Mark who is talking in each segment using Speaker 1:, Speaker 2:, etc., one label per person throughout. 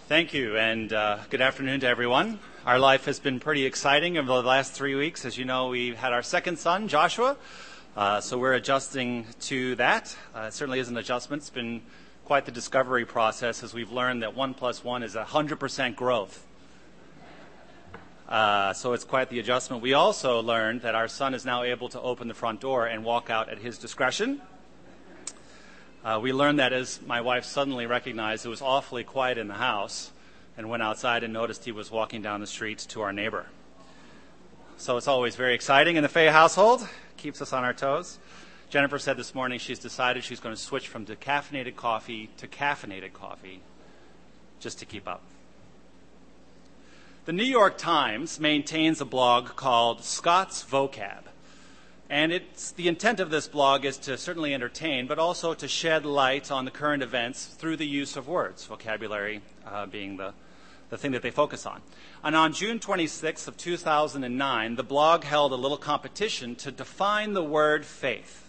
Speaker 1: Thank you, and good afternoon to everyone. Our life has been pretty exciting over the last 3 weeks. As you know, we had our second son, Joshua, so we're adjusting to that. It certainly is an adjustment. It's been quite the discovery process as we've learned that 1 + 1 is 100% growth. So it's quite the adjustment. We also learned that our son is now able to open the front door and walk out at his discretion. We learned that as my wife suddenly recognized it was awfully quiet in the house and went outside and noticed he was walking down the street to our neighbor. So it's always very exciting in the Fay household. Keeps us on our toes. Jennifer said this morning she's decided she's going to switch from decaffeinated coffee to caffeinated coffee just to keep up. The New York Times maintains a blog called Scott's Vocab. And the intent of this blog is to certainly entertain, but also to shed light on the current events through the use of words, vocabulary being the thing that they focus on. And on June 26th of 2009, the blog held a little competition to define the word faith.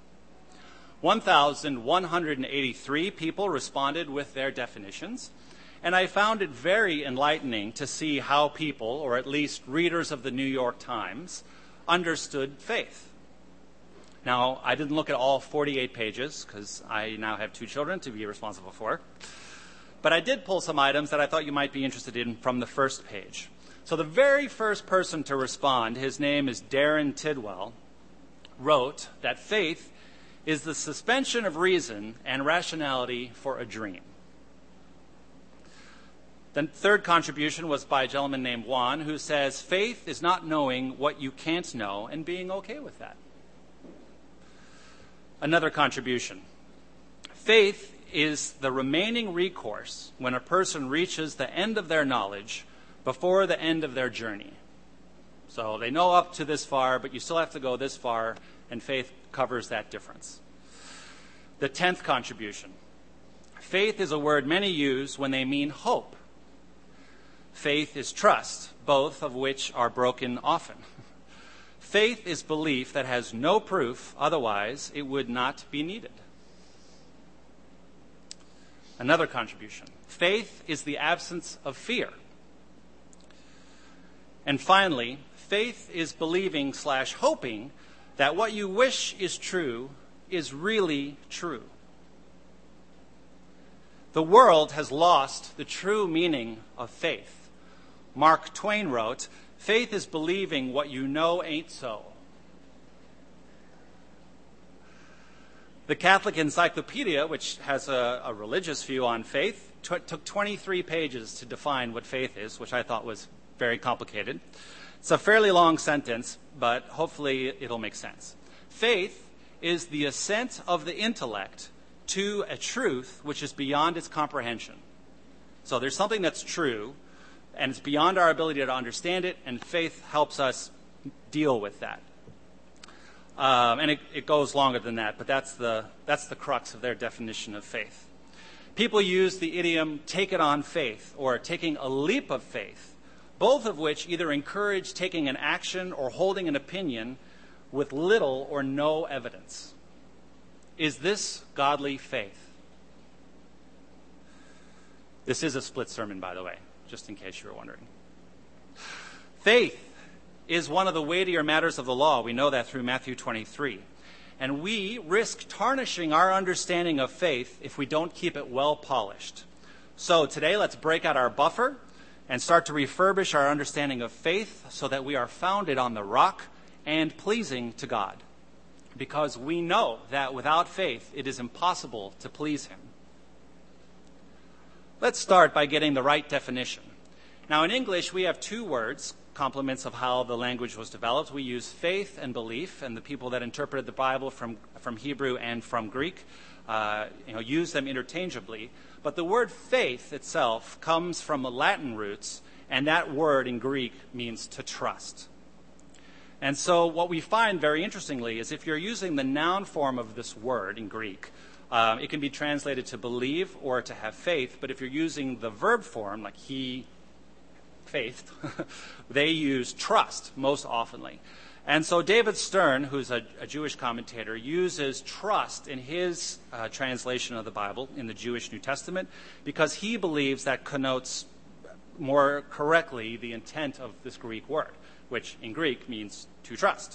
Speaker 1: 1,183 people responded with their definitions, and I found it very enlightening to see how people, or at least readers of the New York Times, understood faith. Now, I didn't look at all 48 pages because I now have 2 children to be responsible for. But I did pull some items that I thought you might be interested in from the first page. So the very first person to respond, his name is Darren Tidwell, wrote that faith is the suspension of reason and rationality for a dream. The third contribution was by a gentleman named Juan, who says, faith is not knowing what you can't know and being okay with that. Another contribution. Faith is the remaining recourse when a person reaches the end of their knowledge before the end of their journey. So they know up to this far, but you still have to go this far, and faith covers that difference. The 10th contribution. Faith is a word many use when they mean hope. Faith is trust, both of which are broken often. Faith is belief that has no proof, otherwise it would not be needed. Another contribution. Faith is the absence of fear. And finally, faith is believing/hoping that what you wish is true is really true. The world has lost the true meaning of faith. Mark Twain wrote, faith is believing what you know ain't so. The Catholic Encyclopedia, which has a religious view on faith, took 23 pages to define what faith is, which I thought was very complicated. It's a fairly long sentence, but hopefully it'll make sense. Faith is the assent of the intellect to a truth which is beyond its comprehension. So there's something that's true, and it's beyond our ability to understand it, and faith helps us deal with that. And it goes longer than that, but that's the crux of their definition of faith. People use the idiom, take it on faith, or taking a leap of faith, both of which either encourage taking an action or holding an opinion with little or no evidence. Is this godly faith? This is a split sermon, by the way, just in case you were wondering. Faith is one of the weightier matters of the law. We know that through Matthew 23. And we risk tarnishing our understanding of faith if we don't keep it well polished. So today, let's break out our buffer and start to refurbish our understanding of faith so that we are founded on the rock and pleasing to God. Because we know that without faith, it is impossible to please him. Let's start by getting the right definition. Now, in English, we have 2 words, complements of how the language was developed. We use faith and belief, and the people that interpreted the Bible from Hebrew and from Greek use them interchangeably. But the word faith itself comes from Latin roots, and that word in Greek means to trust. And so what we find very interestingly is if you're using the noun form of this word in Greek, it can be translated to believe or to have faith. But if you're using the verb form, like he faithed, they use trust most oftenly. And so David Stern, who's a Jewish commentator, uses trust in his translation of the Bible in the Jewish New Testament because he believes that connotes more correctly the intent of this Greek word, which in Greek means to trust.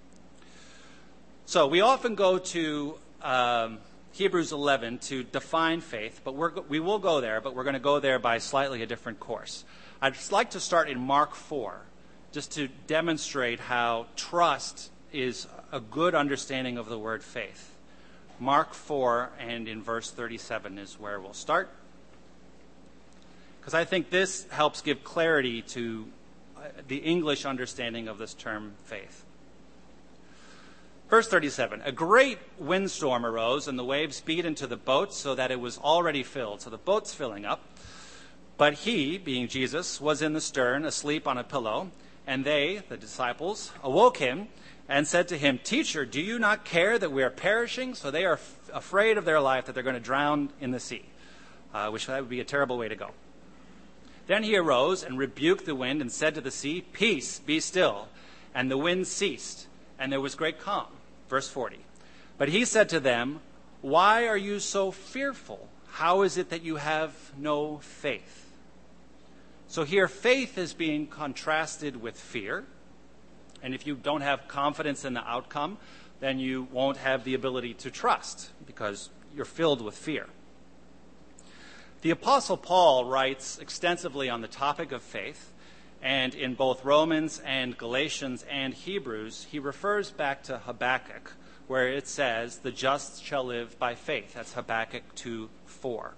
Speaker 1: So we often go to Hebrews 11 to define faith, but we will go there, but we're going to go there by slightly a different course. I'd just like to start in Mark 4, just to demonstrate how trust is a good understanding of the word faith. Mark 4 and in verse 37 is where we'll start, because I think this helps give clarity to the English understanding of this term faith. Verse 37, a great windstorm arose, and the waves beat into the boat so that it was already filled. So the boat's filling up. But he, being Jesus, was in the stern, asleep on a pillow. And they, the disciples, awoke him and said to him, Teacher, do you not care that we are perishing? So they are afraid of their life, that they're going to drown in the sea, which that would be a terrible way to go. Then he arose and rebuked the wind and said to the sea, Peace, be still. And the wind ceased, and there was great calm. Verse 40. But he said to them, Why are you so fearful? How is it that you have no faith? So here, faith is being contrasted with fear. And if you don't have confidence in the outcome, then you won't have the ability to trust because you're filled with fear. The Apostle Paul writes extensively on the topic of faith. And in both Romans and Galatians and Hebrews, he refers back to Habakkuk, where it says, the just shall live by faith. That's Habakkuk 2:4.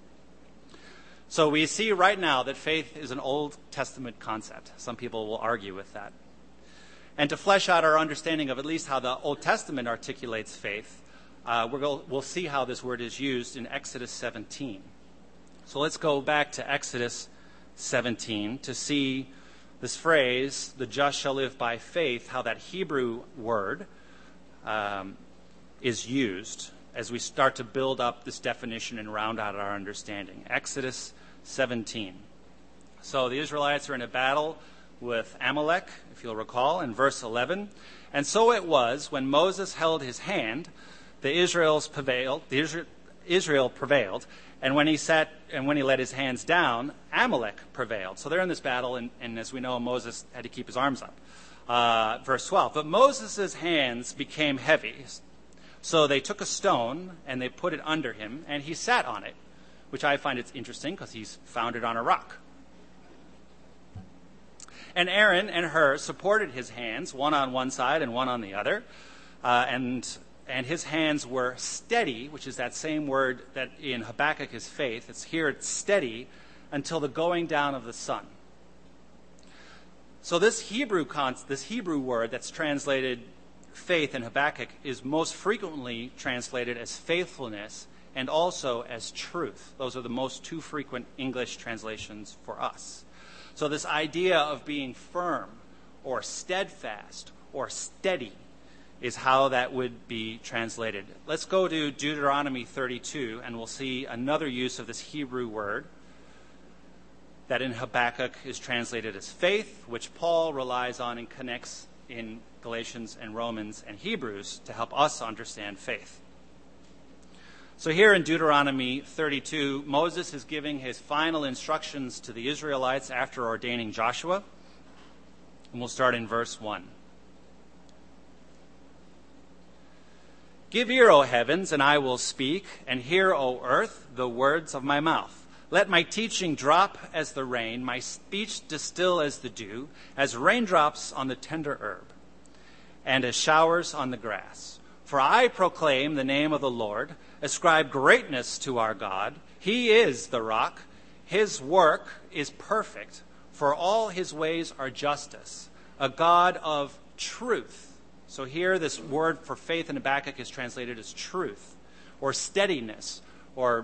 Speaker 1: So we see right now that faith is an Old Testament concept. Some people will argue with that. And to flesh out our understanding of at least how the Old Testament articulates faith, we'll see how this word is used in Exodus 17. So let's go back to Exodus 17 to see this phrase, the just shall live by faith, how that Hebrew word is used as we start to build up this definition and round out our understanding. Exodus 17. So the Israelites are in a battle with Amalek, if you'll recall, in verse 11. And so it was, when Moses held his hand, Israel prevailed. And when he let his hands down, Amalek prevailed. So they're in this battle, and as we know, Moses had to keep his arms up. Verse 12, but Moses' hands became heavy. So they took a stone, and they put it under him, and he sat on it, which I find it's interesting because he's founded on a rock. And Aaron and Hur supported his hands, one on one side and one on the other, and his hands were steady, which is that same word that in Habakkuk is faith. It's steady until the going down of the sun. So this Hebrew word that's translated faith in Habakkuk is most frequently translated as faithfulness and also as truth. Those are the most two frequent English translations for us. So this idea of being firm or steadfast or steady is how that would be translated. Let's go to Deuteronomy 32, and we'll see another use of this Hebrew word that in Habakkuk is translated as faith, which Paul relies on and connects in Galatians and Romans and Hebrews to help us understand faith. So here in Deuteronomy 32, Moses is giving his final instructions to the Israelites after ordaining Joshua. And we'll start in verse 1. Give ear, O heavens, and I will speak, and hear, O earth, the words of my mouth. Let my teaching drop as the rain, my speech distill as the dew, as raindrops on the tender herb, and as showers on the grass. For I proclaim the name of the Lord, ascribe greatness to our God. He is the rock. His work is perfect, for all his ways are justice, a God of truth. So here this word for faith in Habakkuk is translated as truth, or steadiness, or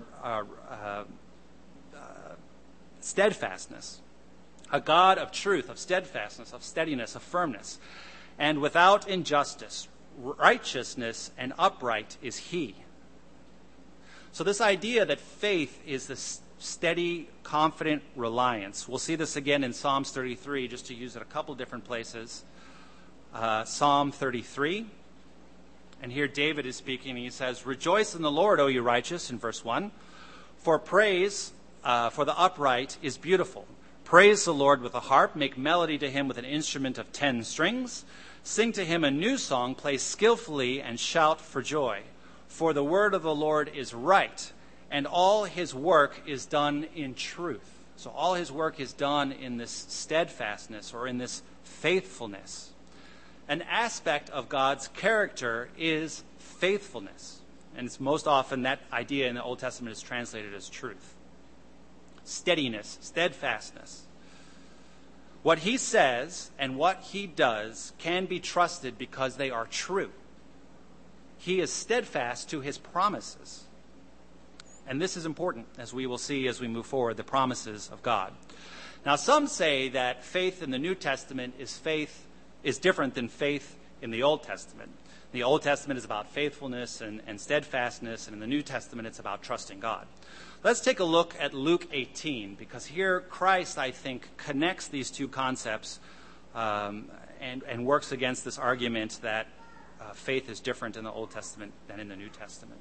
Speaker 1: steadfastness. A God of truth, of steadfastness, of steadiness, of firmness. And without injustice, righteousness and upright is he. So this idea that faith is this steady, confident reliance. We'll see this again in Psalms 33, just to use it a couple different places. Psalm 33. And here David is speaking, and he says, "Rejoice in the Lord, O you righteous," in verse 1. "For praise for the upright is beautiful. Praise the Lord with a harp. Make melody to him with an instrument of 10 strings. Sing to him a new song. Play skillfully and shout for joy. For the word of the Lord is right, and all his work is done in truth." So all his work is done in this steadfastness, or in this faithfulness. An aspect of God's character is faithfulness. And it's most often that idea in the Old Testament is translated as truth. Steadiness, steadfastness. What he says and what he does can be trusted because they are true. He is steadfast to his promises. And this is important, as we will see as we move forward, the promises of God. Now, some say that faith in the New Testament is different than faith in the Old Testament. The Old Testament is about faithfulness and steadfastness, and in the New Testament it's about trusting God. Let's take a look at Luke 18, because here Christ, I think, connects these two concepts and works against this argument that faith is different in the Old Testament than in the New Testament.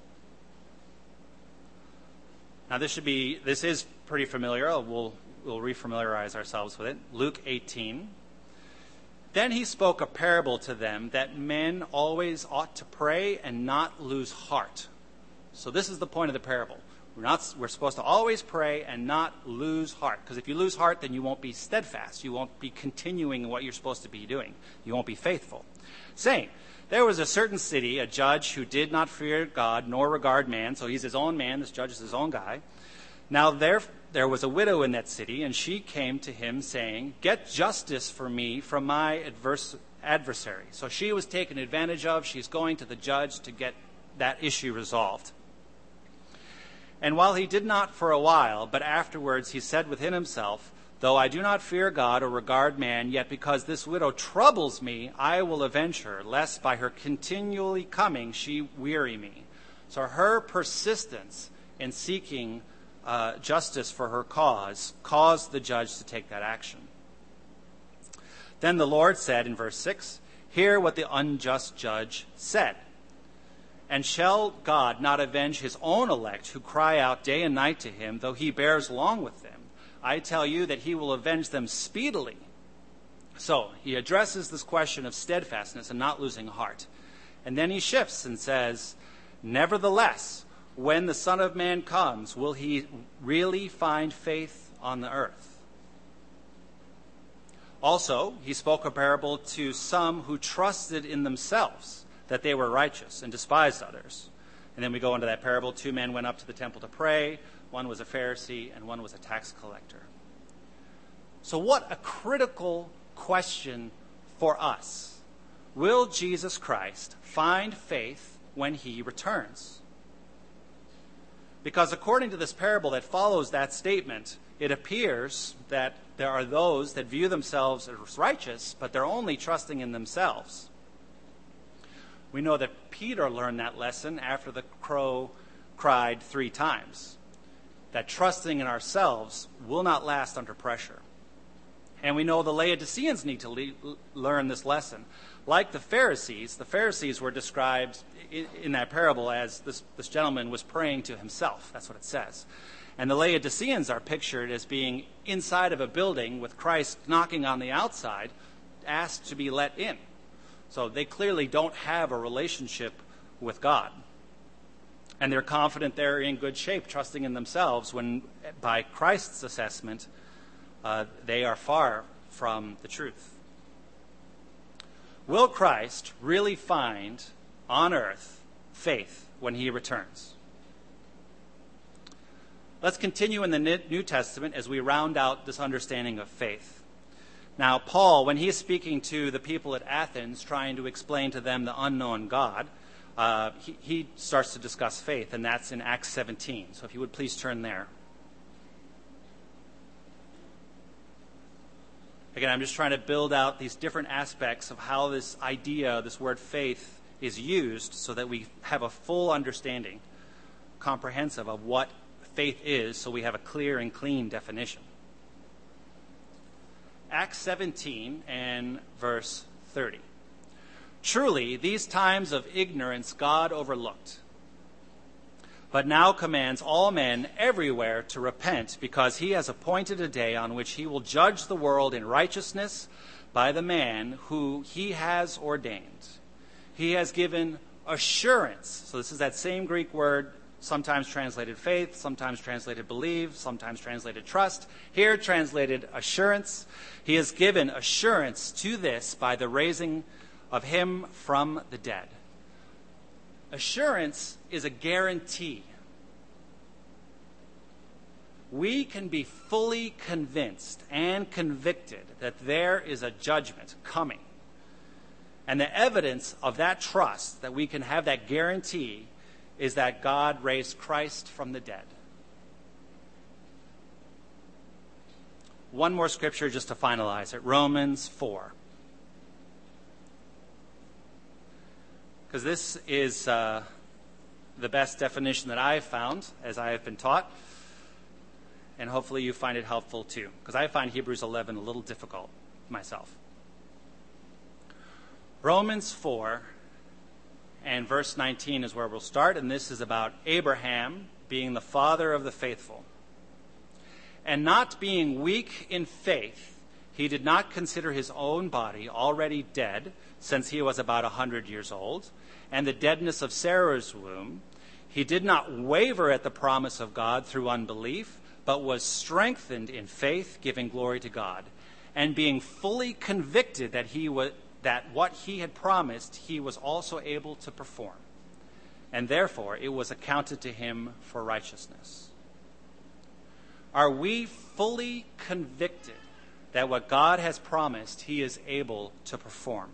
Speaker 1: Now this is pretty familiar. We'll refamiliarize ourselves with it. Luke 18. "Then he spoke a parable to them that men always ought to pray and not lose heart." So this is the point of the parable. We're supposed to always pray and not lose heart. Because if you lose heart, then you won't be steadfast. You won't be continuing what you're supposed to be doing. You won't be faithful. Saying, "There was a certain city, a judge who did not fear God nor regard man." So he's his own man. This judge is his own guy. "Now there was a widow in that city, and she came to him saying, 'Get justice for me from my adversary.'" So she was taken advantage of. She's going to the judge to get that issue resolved. "And while he did not for a while, but afterwards he said within himself, 'Though I do not fear God or regard man, yet because this widow troubles me, I will avenge her, lest by her continually coming she weary me.'" So her persistence in seeking justice for her cause caused the judge to take that action. Then the Lord said in verse 6, "Hear what the unjust judge said. And shall God not avenge his own elect who cry out day and night to him, though he bears long with them? I tell you that he will avenge them speedily." So he addresses this question of steadfastness and not losing heart. And then he shifts and says, "Nevertheless, when the Son of Man comes, will he really find faith on the earth?" Also, he spoke a parable to some who trusted in themselves that they were righteous and despised others. And then we go into that parable. 2 men went up to the temple to pray. One was a Pharisee and one was a tax collector. So what a critical question for us. Will Jesus Christ find faith when he returns? Because according to this parable that follows that statement, it appears that there are those that view themselves as righteous, but they're only trusting in themselves. We know that Peter learned that lesson after the crow cried 3 times, that trusting in ourselves will not last under pressure. And we know the Laodiceans need to learn this lesson. Like the Pharisees were described in that parable as this gentleman was praying to himself. That's what it says. And the Laodiceans are pictured as being inside of a building with Christ knocking on the outside, asked to be let in. So they clearly don't have a relationship with God. And they're confident they're in good shape, trusting in themselves, when by Christ's assessment, they are far from the truth. Will Christ really find on earth faith when he returns? Let's continue in the New Testament as we round out this understanding of faith. Now, Paul, when he is speaking to the people at Athens, trying to explain to them the unknown God, he starts to discuss faith, and that's in Acts 17. So if you would please turn there. Again, I'm just trying to build out these different aspects of how this idea, this word faith, is used so that we have a full understanding, comprehensive, of what faith is, so we have a clear and clean definition. Acts 17 and verse 30. Truly, these times of ignorance God overlooked, but now commands all men everywhere to repent, because he has appointed a day on which he will judge the world in righteousness by the man who he has ordained. He has given assurance. So this is that same Greek word, sometimes translated faith, sometimes translated believe, sometimes translated trust. Here translated assurance. He has given assurance to this by the raising of him from the dead. Assurance is a guarantee. We can be fully convinced and convicted that there is a judgment coming. And the evidence of that trust, that we can have that guarantee, is that God raised Christ from the dead. One more scripture just to finalize it, Romans 4. Because this is the best definition that I've found as I have been taught. And hopefully you find it helpful too, because I find Hebrews 11 a little difficult myself. Romans 4 and verse 19 is where we'll start, and this is about Abraham being the father of the faithful. And not being weak in faith, he did not consider his own body already dead, since he was about 100 years old, and the deadness of Sarah's womb. He did not waver at the promise of God through unbelief, but was strengthened in faith, giving glory to God, and being fully convicted that what he had promised he was also able to perform. And therefore it was accounted to him for righteousness. Are we fully convicted that what God has promised he is able to perform?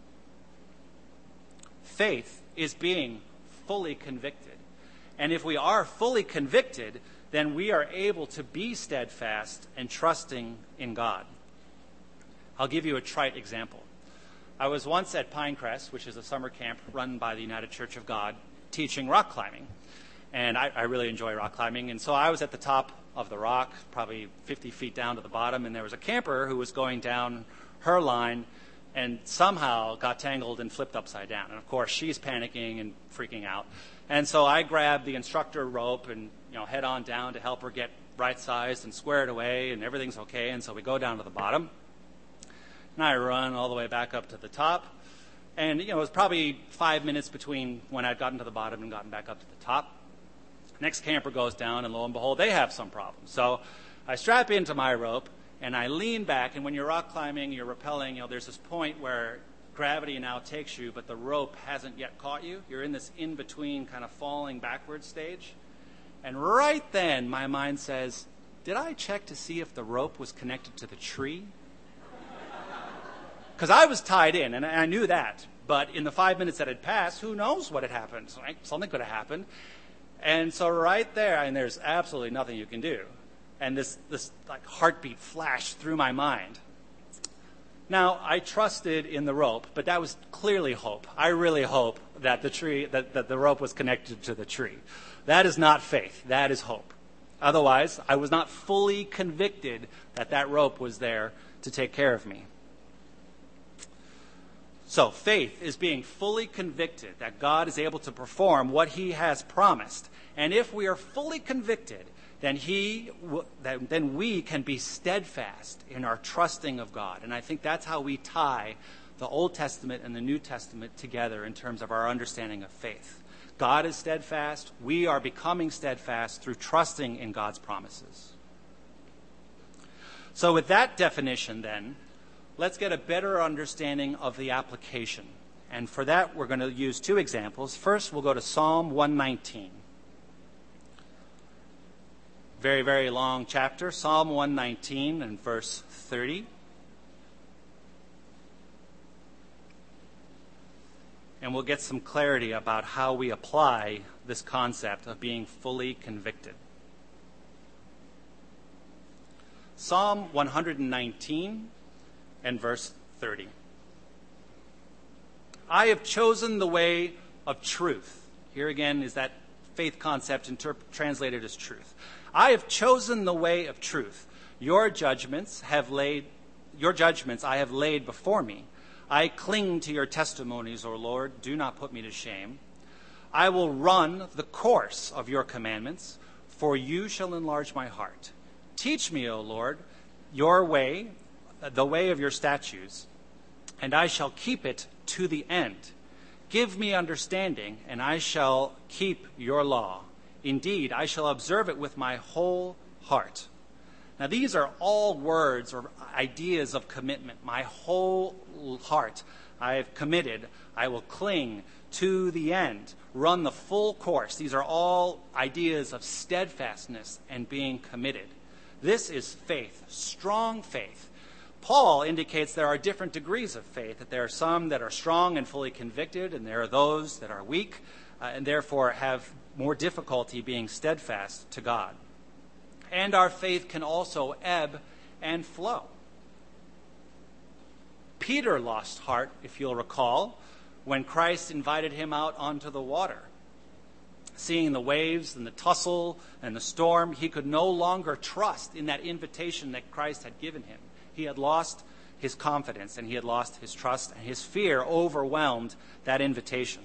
Speaker 1: Faith is being fully convicted. And if we are fully convicted, then we are able to be steadfast and trusting in God. I'll give you a trite example. I was once at Pinecrest, which is a summer camp run by the United Church of God, teaching rock climbing. And I really enjoy rock climbing. And so I was at the top of the rock, probably 50 feet down to the bottom, and there was a camper who was going down her line and somehow got tangled and flipped upside down. And of course, she's panicking and freaking out. And so I grabbed the instructor rope and head on down to help her get right-sized and squared away, and everything's okay. And so we go down to the bottom. And I run all the way back up to the top. And, it was probably 5 minutes between when I'd gotten to the bottom and gotten back up to the top. Next camper goes down, and lo and behold, they have some problems. So I strap into my rope, and I lean back. And when you're rock climbing, you're rappelling, there's this point where gravity now takes you, but the rope hasn't yet caught you. You're in this in-between kind of falling backwards stage. And right then, my mind says, did I check to see if the rope was connected to the tree? Because I was tied in, and I knew that. But in the 5 minutes that had passed, who knows what had happened? Right? Something could have happened. And so right there, and there's absolutely nothing you can do. And this like heartbeat flashed through my mind. Now, I trusted in the rope, but that was clearly hope. I really hope that the rope was connected to the tree. That is not faith. That is hope. Otherwise, I was not fully convicted that rope was there to take care of me. So faith is being fully convicted that God is able to perform what he has promised. And if we are fully convicted, then we can be steadfast in our trusting of God. And I think that's how we tie the Old Testament and the New Testament together in terms of our understanding of faith. God is steadfast. We are becoming steadfast through trusting in God's promises. So with that definition then, let's get a better understanding of the application. And for that, we're going to use two examples. First, we'll go to Psalm 119. Very, very long chapter, Psalm 119 and verse 30. And we'll get some clarity about how we apply this concept of being fully convicted. Psalm 119 and verse 30. I have chosen the way of truth. Here again is that faith concept translated as truth. I have chosen the way of truth. Your judgments I have laid before me. I cling to your testimonies, O Lord. Do not put me to shame. I will run the course of your commandments, for you shall enlarge my heart. Teach me, O Lord, your way, the way of your statutes, and I shall keep it to the end. Give me understanding, and I shall keep your law. Indeed, I shall observe it with my whole heart. Now, these are all words or ideas of commitment. My whole heart I have committed. I will cling to the end, run the full course. These are all ideas of steadfastness and being committed. This is faith, strong faith. Paul indicates there are different degrees of faith, that there are some that are strong and fully convicted, and there are those that are weak and therefore have more difficulty being steadfast to God. And our faith can also ebb and flow. Peter lost heart, if you'll recall, when Christ invited him out onto the water. Seeing the waves and the tussle and the storm, he could no longer trust in that invitation that Christ had given him. He had lost his confidence and he had lost his trust, and his fear overwhelmed that invitation.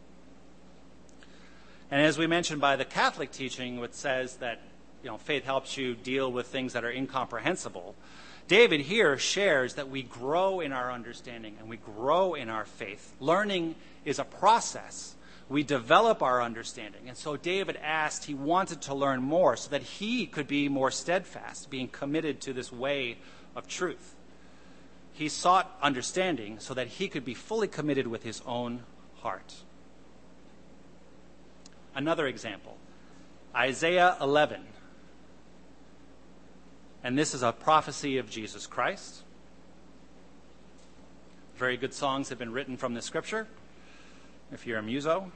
Speaker 1: And as we mentioned by the Catholic teaching, which says that faith helps you deal with things that are incomprehensible, David here shares that we grow in our understanding and we grow in our faith. Learning is a process. We develop our understanding. And so David asked, he wanted to learn more so that he could be more steadfast, being committed to this way of truth. He sought understanding so that he could be fully committed with his own heart. Another example, Isaiah 11. And this is a prophecy of Jesus Christ. Very good songs have been written from this scripture, if you're a muso.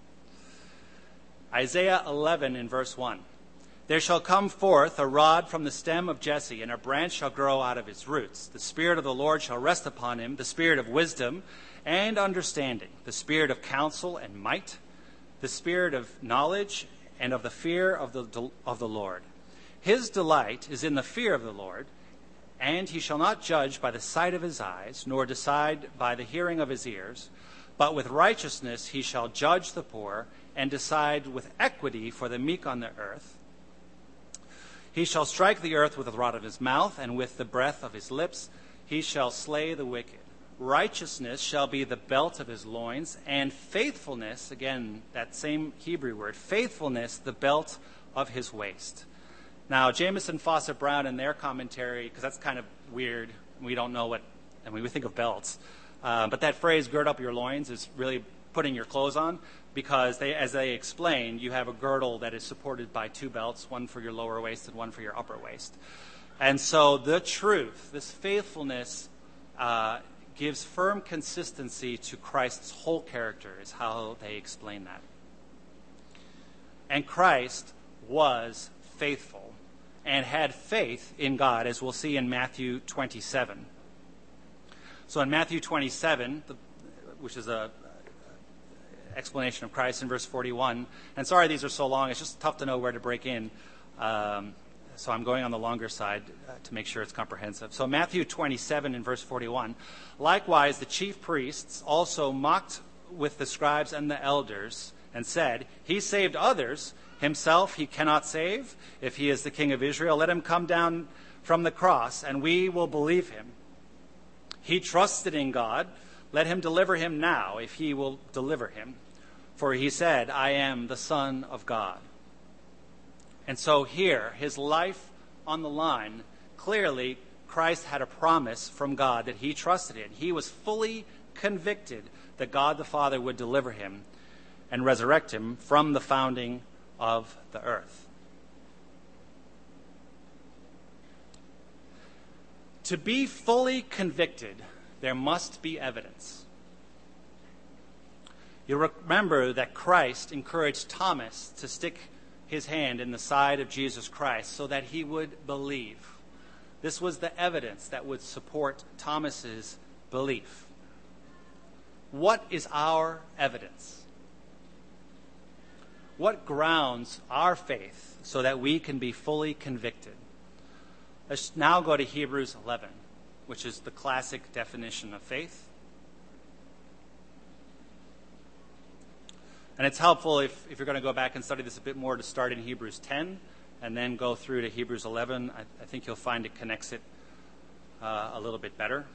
Speaker 1: Isaiah 11 in verse 1. There shall come forth a rod from the stem of Jesse, and a branch shall grow out of its roots. The Spirit of the Lord shall rest upon him, the Spirit of wisdom and understanding, the Spirit of counsel and might, the Spirit of knowledge and of the fear of the Lord. His delight is in the fear of the Lord, and he shall not judge by the sight of his eyes, nor decide by the hearing of his ears, but with righteousness he shall judge the poor, and decide with equity for the meek on the earth. He shall strike the earth with the rod of his mouth, and with the breath of his lips he shall slay the wicked. Righteousness shall be the belt of his loins, and faithfulness, again, that same Hebrew word, faithfulness, the belt of his waist. Now, Jamieson, Fawcett, Brown, in their commentary, because that's kind of weird, we don't know we think of belts, but that phrase, gird up your loins, is really putting your clothes on, because as they explain, you have a girdle that is supported by two belts, one for your lower waist and one for your upper waist. And so the truth, this faithfulness, gives firm consistency to Christ's whole character, is how they explain that. And Christ was faithful and had faith in God, as we'll see in Matthew 27. So in Matthew 27, which is a explanation of Christ in verse 41, and sorry these are so long, it's just tough to know where to break in, so I'm going on the longer side to make sure it's comprehensive. So Matthew 27 in verse 41, likewise the chief priests also mocked with the scribes and the elders and said, he saved others, himself he cannot save. If he is the King of Israel, let him come down from the cross, and we will believe him. He trusted in God. Let him deliver him now, if he will deliver him. For he said, I am the Son of God. And so here, his life on the line, clearly Christ had a promise from God that he trusted in. He was fully convicted that God the Father would deliver him and resurrect him from the founding of the earth. To be fully convicted, there must be evidence. You remember that Christ encouraged Thomas to stick his hand in the side of Jesus Christ so that he would believe. This was the evidence that would support Thomas's belief. What is our evidence? What grounds our faith so that we can be fully convicted? Let's now go to Hebrews 11, which is the classic definition of faith. And it's helpful if you're going to go back and study this a bit more to start in Hebrews 10 and then go through to Hebrews 11. I think you'll find it connects it a little bit better.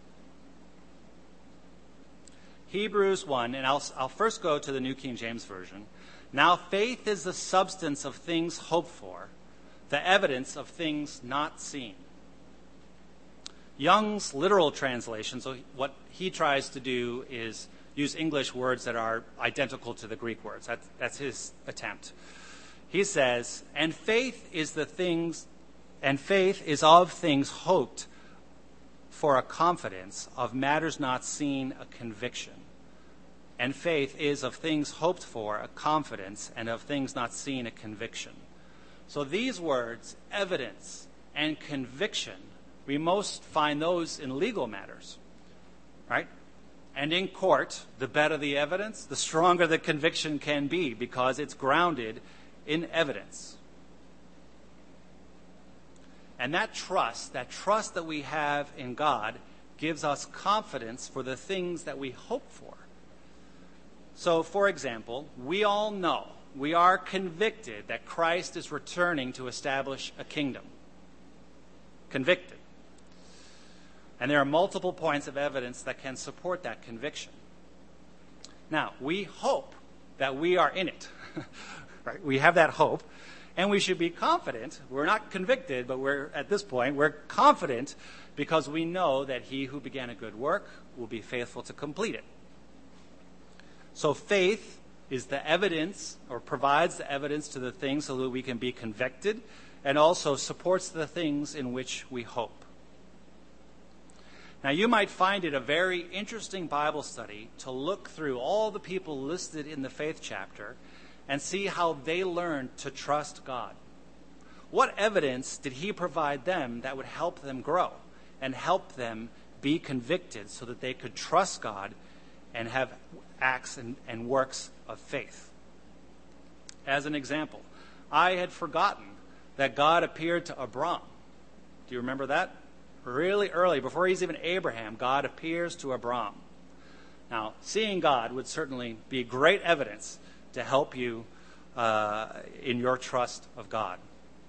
Speaker 1: Hebrews 1, and I'll first go to the New King James Version. Now faith is the substance of things hoped for, the evidence of things not seen. Young's literal translation, so what he tries to do is use English words that are identical to the Greek words. That's his attempt. He says, and faith is of things hoped for, a confidence; of matters not seen, a conviction. And faith is of things hoped for, a confidence, and of things not seen, a conviction. So these words, evidence and conviction, we most find those in legal matters, right? And in court, the better the evidence, the stronger the conviction can be, because it's grounded in evidence. And that trust that we have in God gives us confidence for the things that we hope for. So, for example, we all know, we are convicted that Christ is returning to establish a kingdom. Convicted. And there are multiple points of evidence that can support that conviction. Now, we hope that we are in it. Right? We have that hope, and we should be confident. We're not convicted, but at this point, we're confident because we know that he who began a good work will be faithful to complete it. So faith is the evidence, or provides the evidence to the things so that we can be convicted, and also supports the things in which we hope. Now, you might find it a very interesting Bible study to look through all the people listed in the faith chapter and see how they learned to trust God. What evidence did he provide them that would help them grow and help them be convicted so that they could trust God and have acts and works of faith? As an example, I had forgotten that God appeared to Abram. Do you remember that? Really early, before he's even Abraham, God appears to Abram. Now, seeing God would certainly be great evidence to help you in your trust of God.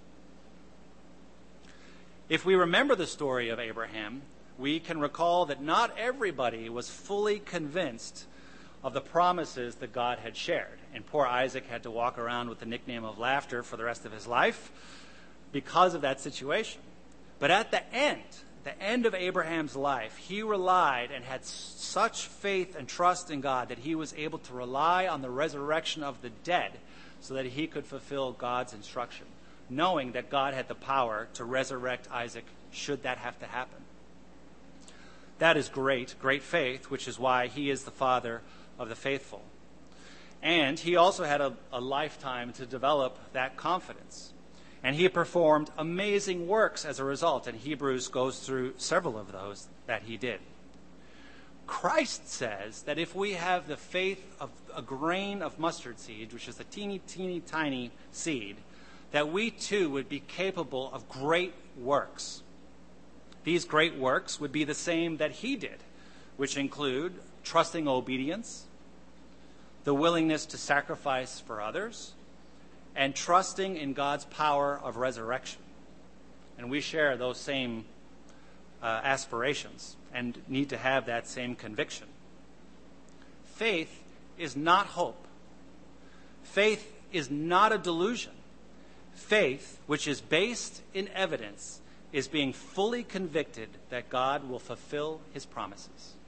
Speaker 1: If we remember the story of Abraham, we can recall that not everybody was fully convinced of the promises that God had shared. And poor Isaac had to walk around with the nickname of Laughter for the rest of his life because of that situation. But at the end of Abraham's life, he relied and had such faith and trust in God that he was able to rely on the resurrection of the dead so that he could fulfill God's instruction, knowing that God had the power to resurrect Isaac should that have to happen. That is great faith, which is why he is the father of the faithful. And he also had a lifetime to develop that confidence. And he performed amazing works as a result, and Hebrews goes through several of those that he did. Christ says that if we have the faith of a grain of mustard seed, which is a teeny, teeny, tiny seed, that we too would be capable of great works. These great works would be the same that he did, which include trusting obedience, the willingness to sacrifice for others, and trusting in God's power of resurrection. And we share those same aspirations and need to have that same conviction. Faith is not hope. Faith is not a delusion. Faith, which is based in evidence, is being fully convicted that God will fulfill his promises.